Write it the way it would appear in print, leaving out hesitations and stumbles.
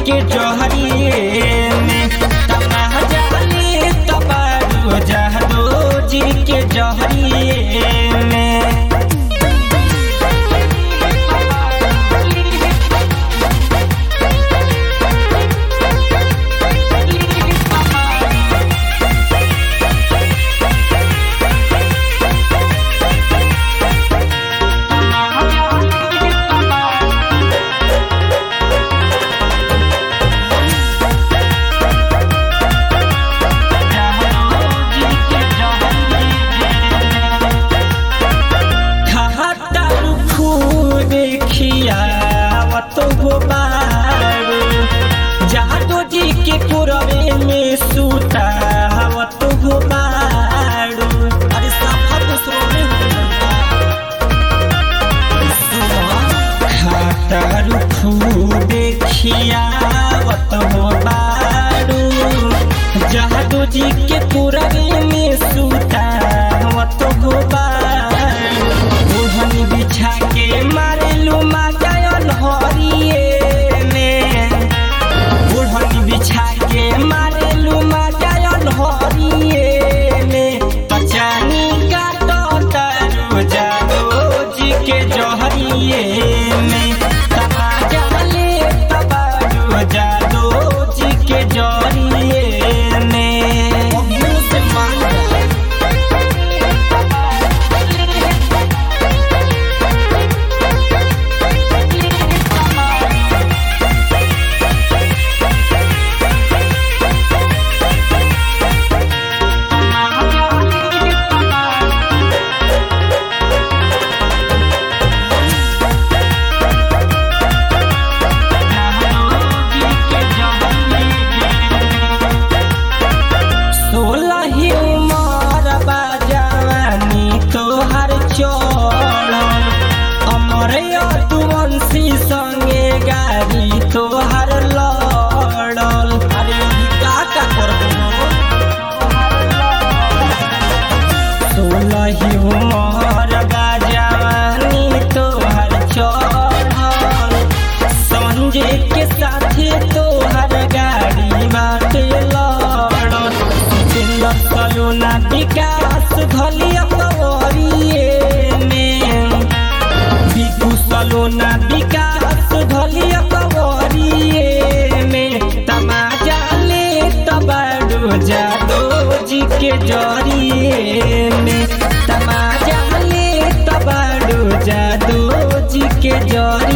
के जहरिए में तमाजा ले तबारू जादो जी के जहरिए में। जादो जी के पुरवे में सूता हवत हो बारू। अरे साफा दूसरों में खातर खूबे खियावत हो बारू। जादो जी के पुरवे में सूता हवत हो बारू। ओढ़नी बिछा के मारेलू माजायन हरिए बिछा के मारेलू माजायन हरिए में। पचानी काटो तारू जादो जी के जहरिए में तमाजा ले तबारू जादो जी के जहरिए में। मुँह से संगे गाड़ी तोहर लड़ल। अरे का करबो 16 उमर बाजवानी तोहर चढ़ल। संजय के साथे तोहर गाड़ी बाटे लड़ल। सलोना विकास धलिया कवरिए में बिकू सलोना विकास धलिया कवरिए में। तमाजा ले तबारू जादो जी के जहरिए में। तमाजा ले तबारू जादो जी के जहरिए।